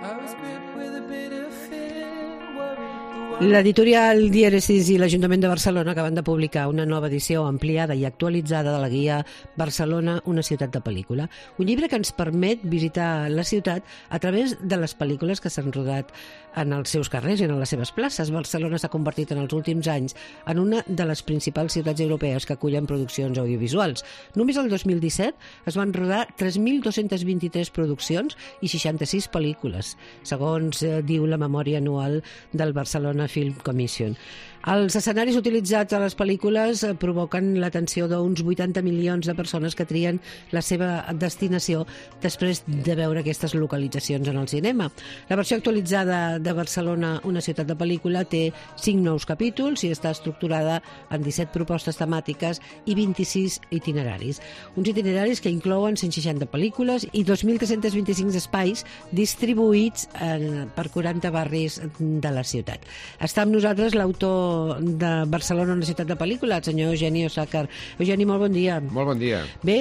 L'editorial Diéresis i l'Ajuntament de Barcelona acaben de publicar una nova edició ampliada i actualitzada de la guia Barcelona, una ciutat de pel·lícula. Un llibre que ens permet visitar la ciutat a través de les pel·lícules que s'han rodat en els seus carrers i en les seves places. Barcelona s'ha convertit en els últims anys en una de les principals ciutats europees que acullen produccions audiovisuals. Només el 2017 es van rodar 3.223 produccions i 66 pel·lícules, segons diu la memòria anual del Barcelona Film Commission. Els escenaris utilitzats a les pel·lícules provoquen l'atenció d'uns 80 milions de persones que trien la seva destinació després de veure aquestes localitzacions en el cinema. La versió actualitzada de Barcelona, una ciutat de pel·lícula, té 5 nous capítols i està estructurada en 17 propostes temàtiques i 26 itineraris. Uns itineraris que inclouen 160 pel·lícules i 2.325 espais distribuïts per 40 barris de la ciutat. Està amb nosaltres l'autor de Barcelona, una ciutat de pel·lícula, el senyor Eugeni Osàcar. Eugeni, molt bon dia. Molt bon dia. Bé,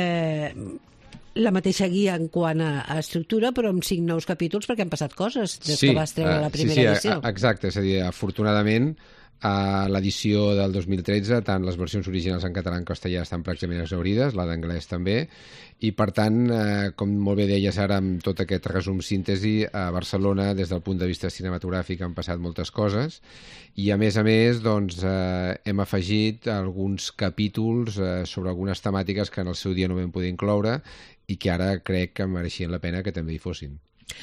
la mateixa guia en quant a estructura, però amb 5 nous capítols perquè han passat coses des que vas treure la primera edició. Exacte, és a dir, afortunadament a l'edició del 2013 tant les versions originals en català com en castellà estan pràcticament exhaurides, la d'anglès també, i per tant, com molt bé deies ara amb tot aquest resum síntesi, a Barcelona des del punt de vista cinematogràfic han passat moltes coses i a més doncs, hem afegit alguns capítols sobre algunes temàtiques que en el seu dia no vam poder incloure i que ara crec que mereixien la pena que també hi fossin.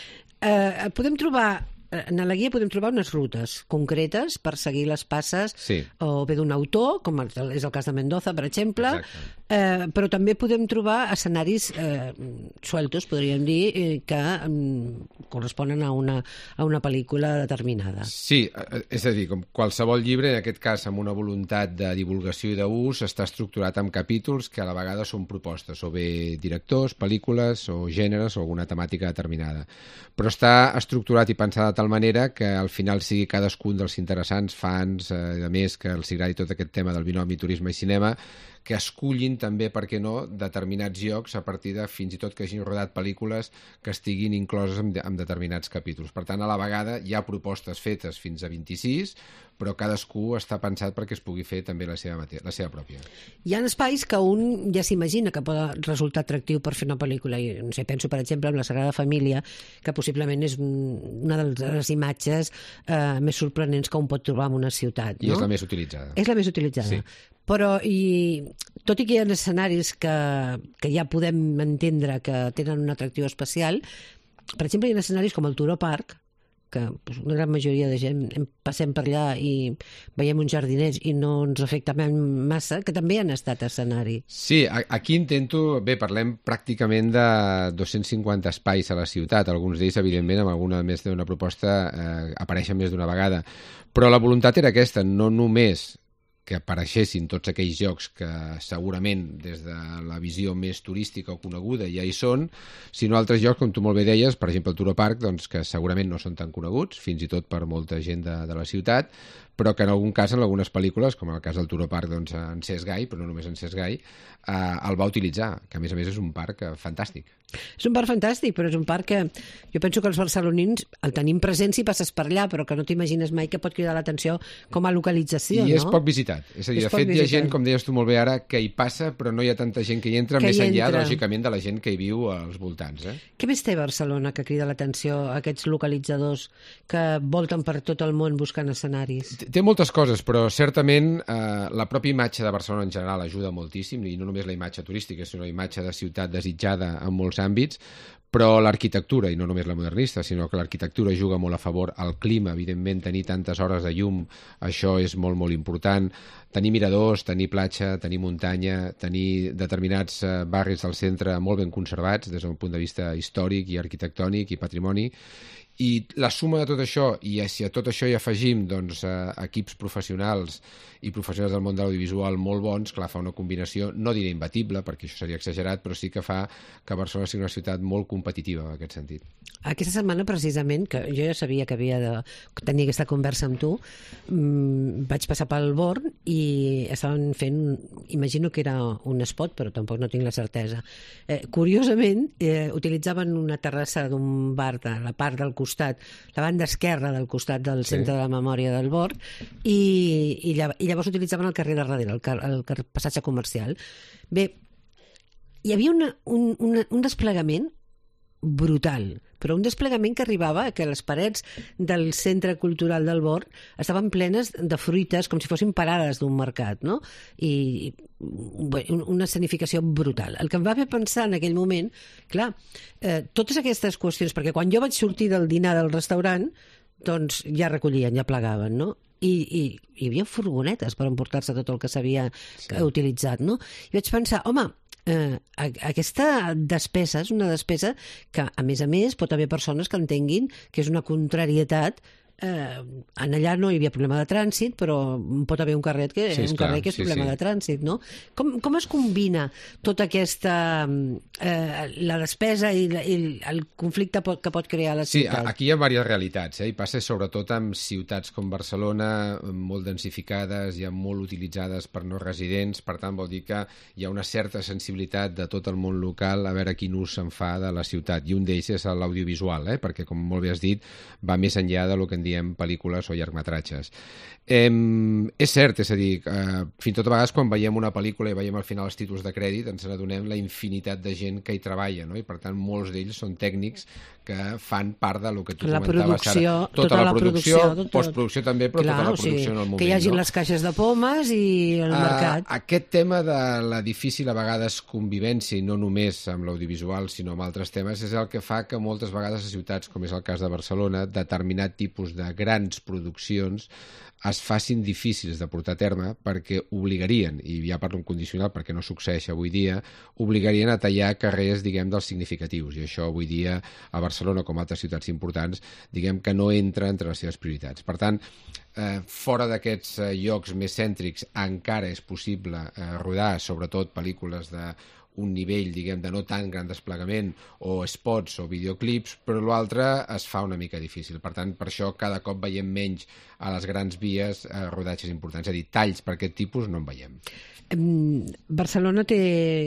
Podem trobar en la guia podem trobar unes rutes concretes per seguir les passes o bé d'un autor, com és el cas de Mendoza, per exemple, però també podem trobar escenaris sueltos, podríem dir, que corresponen a una pel·lícula determinada. Sí, és a dir, com qualsevol llibre, en aquest cas amb una voluntat de divulgació i d'ús, està estructurat en capítols que a la vegada són propostes, o bé directors, pel·lícules, o gèneres, o alguna temàtica determinada. Però està estructurat i pensat de tal manera que al final sigui cadascun dels interessants, fans, a més que els agradi tot aquest tema del binomi turisme i cinema, que escullin també, per què no, determinats llocs a partir de fins i tot que hagin rodat pel·lícules que estiguin incloses en determinats capítols. Per tant, a la vegada hi ha propostes fetes fins a 26, però cadascú està pensat perquè es pugui fer també la seva pròpia. Hi ha espais que un ja s'imagina que pot resultar atractiu per fer una pel·lícula. I, no sé, penso, per exemple, en la Sagrada Família, que possiblement és una de les imatges més sorprenents que un pot trobar en una ciutat. I és la més utilitzada. És la més utilitzada. Sí. Però, tot i que hi ha escenaris que ja podem entendre que tenen un atractiu especial, per exemple, hi ha escenaris com el Turó Park, que una gran majoria de gent passem per allà i veiem uns jardiners i no ens afecta massa, que també han estat escenari. Sí, aquí parlem pràcticament de 250 espais a la ciutat, alguns d'ells, evidentment, amb alguna més d'una proposta apareixen més d'una vegada. Però la voluntat era aquesta, no només que apareixessin tots aquells llocs que segurament des de la visió més turística o coneguda ja hi són, sinó altres llocs, com tu molt bé deies, per exemple el Turó Park, doncs, que segurament no són tan coneguts, fins i tot per molta gent de la ciutat, però que en algun cas, en algunes pel·lícules, com en el cas del Turó Park, doncs, en Cesc Gai, però no només en Cesc Gai, el va utilitzar, que a més és un parc fantàstic. És un parc fantàstic, però és un parc que jo penso que els barcelonins el tenim present si passes per allà, però que no t'imagines mai que pot cridar l'atenció com a localització, I és poc visitat. És a dir, de fet, hi ha gent, com deies tu molt bé ara, que hi passa, però no hi ha tanta gent que hi entra, més enllà, lògicament, de la gent que hi viu als voltants. Què més té Barcelona que crida l'atenció a aquests localitzadors que volten per tot el món buscant escenaris? Té moltes coses, però certament la pròpia imatge de Barcelona en general ajuda moltíssim, i no només la imatge turística, sinó la imatge de ciutat desitjada en molts àmbits, però l'arquitectura, i no només la modernista, sinó que l'arquitectura juga molt a favor, el clima, evidentment, tenir tantes hores de llum, això és molt, molt important, tenir miradors, tenir platja, tenir muntanya, tenir determinats barris del centre molt ben conservats des d'un punt de vista històric i arquitectònic i patrimoni, i la suma de tot això, i si a tot això hi afegim doncs, equips professionals i professionals del món de l'audiovisual molt bons, clar, fa una combinació, no diré imbatible, perquè això seria exagerat, però sí que fa que Barcelona sigui una ciutat molt competitiva en aquest sentit. Aquesta setmana, precisament, que jo ja sabia que havia de tenir aquesta conversa amb tu, vaig passar pel Born i estaven fent, imagino que era un spot, però tampoc no tinc la certesa. Curiosament, utilitzaven una terrassa d'un bar de la part del costat, la banda esquerra del costat del Centre de la Memòria del Born, i llavors utilitzaven el carrer de darrere, el passatge comercial. Bé, hi havia un desplegament brutal, però un desplegament que arribava que les parets del Centre Cultural del Born estaven plenes de fruites, com si fossin parades d'un mercat, no? I una escenificació brutal. El que em va fer pensar en aquell moment, clar, totes aquestes qüestions, perquè quan jo vaig sortir del dinar del restaurant, doncs ja recollien, ja plegaven, no? I hi havia furgonetes per emportar-se tot el que s'havia utilitzat, no? I vaig pensar, home, aquesta despesa és una despesa que, a més, pot haver persones que entenguin que és una contrarietat. En allà no hi havia problema de trànsit, però pot haver un carrer que és problema de trànsit, no? Com es combina tota aquesta la despesa i el conflicte que pot crear la ciutat? Sí, aquí hi ha diverses realitats, i passa sobretot amb ciutats com Barcelona, molt densificades i molt utilitzades per no residents, per tant vol dir que hi ha una certa sensibilitat de tot el món local a veure quin ús se'n fa de la ciutat, i un d'ells és l'audiovisual, perquè com molt bé has dit, va més enllà de lo que en diem pel·lícules o llargmetratges. És cert, és a dir, fins i tot a vegades quan veiem una pel·lícula i veiem al final els títols de crèdit ens n'adonem la infinitat de gent que hi treballa, no? I per tant molts d'ells són tècnics que fan part de lo que tu comentaves ara. Tota la producció, postproducció també, però tota la producció en el moment. Que hi hagi les caixes de pomes i el mercat. Aquest tema de la difícil a vegades convivència, i no només amb l'audiovisual sinó amb altres temes, és el que fa que moltes vegades a ciutats, com és el cas de Barcelona, determinat tipus de grans produccions es facin difícils de portar a terme perquè obligarien, i ja parlo en condicional perquè no succeeix avui dia, obligarien a tallar carrers, diguem, dels significatius, i això avui dia a Barcelona com a altres ciutats importants, diguem que no entra entre les seves prioritats. Per tant, fora d'aquests llocs més cèntrics encara és possible rodar sobretot pel·lícules un nivell, diguem, de no tan gran desplegament o spots o videoclips, però l'altre es fa una mica difícil. Per tant, per això cada cop veiem menys a les grans vies rodatges importants. És a dir, talls per aquest tipus no en veiem. Barcelona té...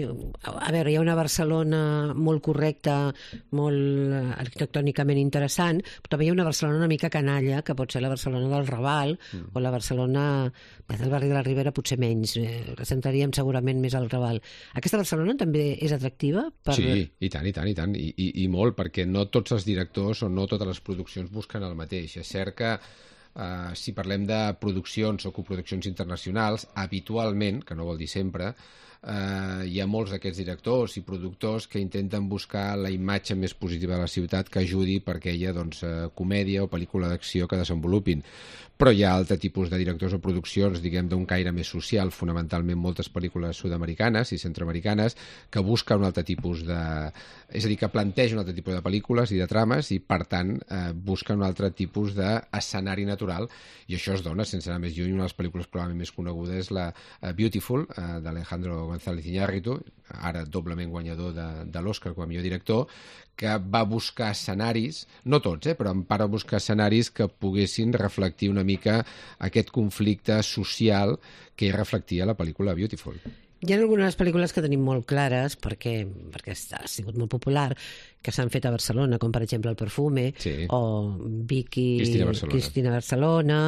A veure, hi ha una Barcelona molt correcta, molt arquitectònicament interessant, però també hi ha una Barcelona una mica canalla, que pot ser la Barcelona del Raval o la Barcelona del barri de la Ribera, potser menys. Centraríem segurament més al Raval. Aquesta Barcelona també és atractiva? Sí, i tant, i tant, i tant. I molt, perquè no tots els directors o no totes les produccions busquen el mateix. És cert que si parlem de produccions o coproduccions internacionals, habitualment, que no vol dir sempre, hi ha molts d'aquests directors i productors que intenten buscar la imatge més positiva de la ciutat que ajudi per aquella comèdia o pel·lícula d'acció que desenvolupin. Però hi ha altre tipus de directors o produccions, diguem, d'un caire més social, fonamentalment moltes pel·lícules sud-americanes i centroamericanes, que busquen un altre tipus de... És a dir, que plantegen un altre tipus de pel·lícules i de trames i, per tant, busquen un altre tipus d'escenari natural, i això es dona, sense anar més lluny, una de les pel·lícules probablement més conegudes és la Beautiful, d'Alejandro González Iñárritu, ara doblement guanyador de l'Oscar com a millor director, que va buscar escenaris, no tots, però en part va buscar escenaris que poguessin reflectir una mica aquest conflicte social que reflectia la pel·lícula Beautiful. Hi ha algunes pel·lícules que tenim molt clares perquè ha sigut molt popular, que s'han fet a Barcelona, com per exemple El perfume, o Vicky Cristina Barcelona.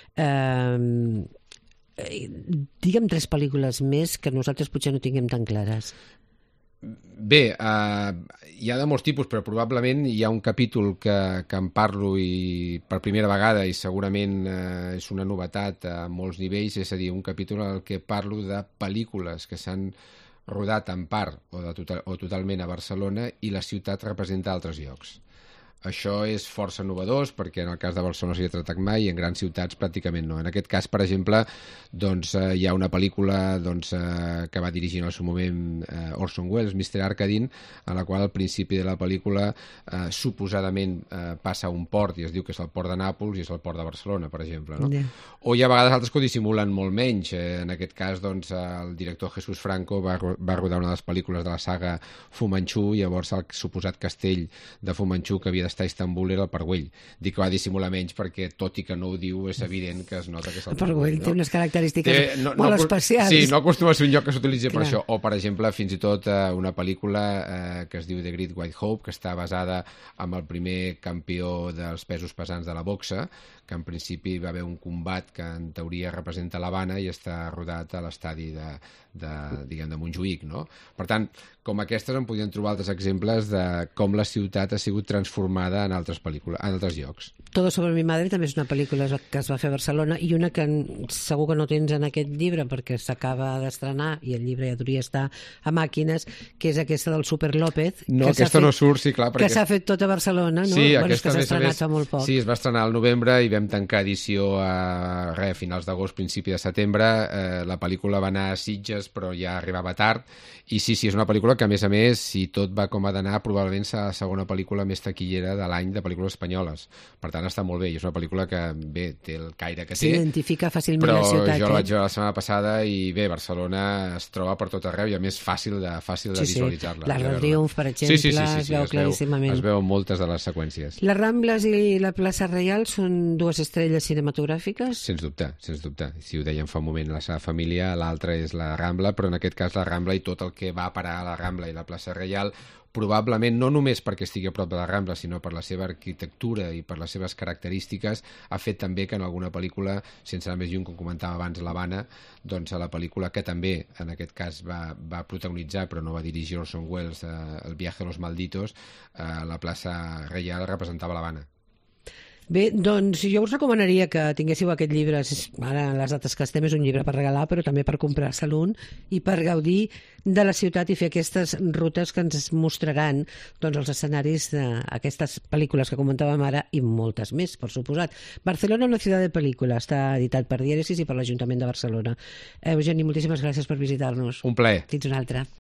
Digue'm 3 pel·lícules més que nosaltres potser no tinguem tan clares. Bé, hi ha de molts tipus, però probablement hi ha un capítol que en parlo i per primera vegada, i segurament és una novetat a molts nivells, és a dir, un capítol en què parlo de pel·lícules que s'han rodat en part o totalment a Barcelona i la ciutat representa altres llocs. Això és força novedós perquè en el cas de Barcelona no s'hi ha tractat mai i en grans ciutats pràcticament no. En aquest cas, per exemple, doncs, hi ha una pel·lícula que va dirigir en el seu moment Orson Welles, Mr. Arkadin, en la qual al principi de la pel·lícula suposadament passa a un port i es diu que és el port de Nàpols i és el port de Barcelona, per exemple. No? Yeah. O hi ha vegades altres que ho dissimulen molt menys. En aquest cas, doncs, el director Jesús Franco va rodar una de les pel·lícules de la saga Fu Manchu, llavors el suposat castell de Fu Manchu que havia d'estar a Istanbul era el Parguell. Dic que va dissimular menys perquè, tot i que no ho diu, és evident que es nota que és el Parguell. No? Té unes característiques molt especials. Sí, no acostuma a ser un lloc que s'utilitzi per això. O, per exemple, fins i tot una pel·lícula que es diu The Great White Hope, que està basada en el primer campió dels pesos pesants de la boxa, que en principi va haver un combat que en teoria representa l'Havana i està rodat a l'estadi de Montjuïc, no? Per tant, com aquestes en podien trobar altres exemples de com la ciutat ha sigut transformada en altres pel·lícules, en altres llocs. Todo sobre mi madre també és una pel·lícula que es va fer a Barcelona i una que segur que no tens en aquest llibre perquè s'acaba d'estrenar i el llibre ja hauria estar a màquines, que és aquesta del Super López. No, aquesta no surt, sí, clar. Que s'ha fet tot a Barcelona, no? Sí, aquesta que s'ha estrenat fa molt poc. Sí, es va estrenar al novembre i vam tancar edició a finals d'agost, principi de setembre. La pel·lícula va anar a Sitges, però ja arribava tard. I sí, és una pel·lícula que, a més, si tot va com ha d'anar, probablement serà la segona pel·lícula més taquillera de l'any de pel·lícules espanyoles. Per tant, està molt bé. I és una pel·lícula que, bé, té el caire que té. S'identifica fàcilment la ciutat. Però jo la vaig veure la setmana passada i, bé, Barcelona es troba per tot arreu i, a més, fàcil de visualitzar-la. L'Arc del Triomf, per exemple, es veu claríssimament. Es veu moltes de les seqüències. Les Rambles i la plaça Reial són dues estrelles cinematogràfiques? Sens dubte, sens dubte. Si ho dèiem fa un moment, la seva família, l'altra és la Rambla, però en aquest cas la Rambla i tot el que va parar a la Rambla i la plaça Reial, probablement no només perquè estigui a prop de la Rambla, sinó per la seva arquitectura i per les seves característiques, ha fet també que en alguna pel·lícula, sense anar més lluny, com comentava abans, l'Havana, doncs a la pel·lícula que també, en aquest cas, va protagonitzar, però no va dirigir Orson Welles, El viaje de los malditos, la plaça Reial representava l'Havana. Bé, doncs jo us recomanaria que tinguéssiu aquest llibre, ara en les dates que estem és un llibre per regalar, però també per comprar-se l'un i per gaudir de la ciutat i fer aquestes rutes que ens mostraran doncs, els escenaris d'aquestes pel·lícules que comentàvem ara i moltes més, per suposat. Barcelona, una ciutat de pel·lícula, està editat per Diéresis i per l'Ajuntament de Barcelona. Eugeni, moltíssimes gràcies per visitar-nos. Un plaer. Fins una altra.